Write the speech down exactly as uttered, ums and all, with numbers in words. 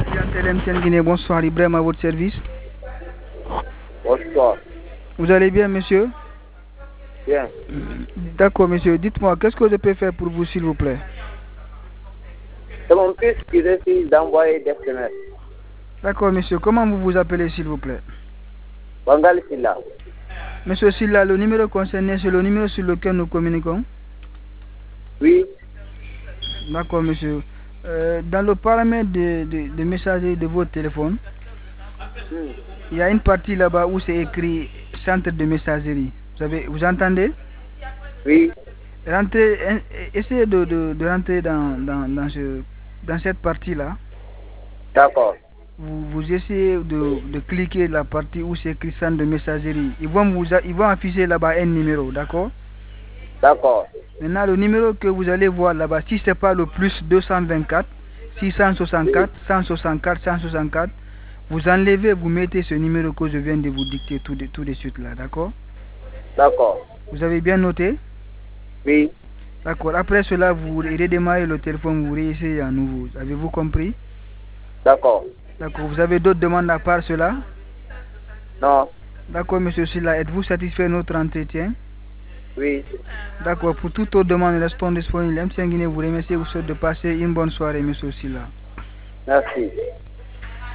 clientèle M T N Guinée, bonsoir, Ibrahim à votre service. Bonsoir. Vous allez bien, monsieur? Bien. D'accord, monsieur. Dites-moi, qu'est-ce que je peux faire pour vous, s'il vous plaît? C'est mon fils qui décide d'envoyer des S M S. D'accord, monsieur. Comment vous vous appelez, s'il vous plaît? Bangal Silla. Monsieur Silla, le numéro concerné, c'est le numéro sur lequel nous communiquons? Oui. D'accord, monsieur. Euh, dans le paramètre de, de, de messagerie de votre téléphone, Hmm. il y a une partie là-bas où c'est écrit centre de messagerie. Vous, avez, vous entendez? Oui. Rentrez, essayez de, de, de rentrer dans, dans, dans, ce, dans cette partie-là. D'accord. Vous, vous essayez de, de cliquer la partie où c'est écrit centre de messagerie. Ils vont, vous, ils vont afficher là-bas un numéro, d'accord? D'accord. Maintenant, le numéro que vous allez voir là-bas, si ce n'est pas le plus deux cent vingt-quatre, six cent soixante-quatre, cent soixante-quatre, cent soixante-quatre, vous enlevez, vous mettez ce numéro que je viens de vous dicter tout de, tout de suite là, d'accord? D'accord. Vous avez bien noté? Oui. D'accord. Après cela, vous redémarrez le téléphone, vous réessayez à nouveau. Avez-vous compris? D'accord. D'accord. Vous avez d'autres demandes à part cela? Non. D'accord, monsieur Silla. Êtes-vous satisfait de notre entretien? Oui. D'accord. Pour toute autre demande, restons disponibles. M T N Guinée vous remercie et vous souhaite de passer une bonne soirée, monsieur Silla. Merci.